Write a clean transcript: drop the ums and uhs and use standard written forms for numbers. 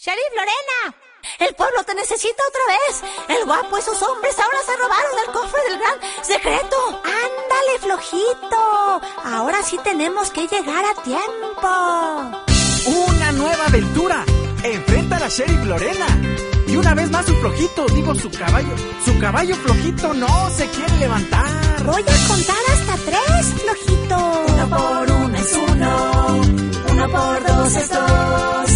¡Sheriff Lorena! ¡El pueblo te necesita otra vez! ¡El guapo y sus hombres ahora se robaron el cofre del gran secreto! ¡Ándale, flojito! Ahora sí tenemos que llegar a tiempo. ¡Una nueva aventura! ¡Enfrenta a la Sheriff Lorena! Y una vez más su flojito, su caballo flojito no se quiere levantar. Voy a contar hasta 3, flojito. 1 por 1 es 1, 1 por 2 es 2.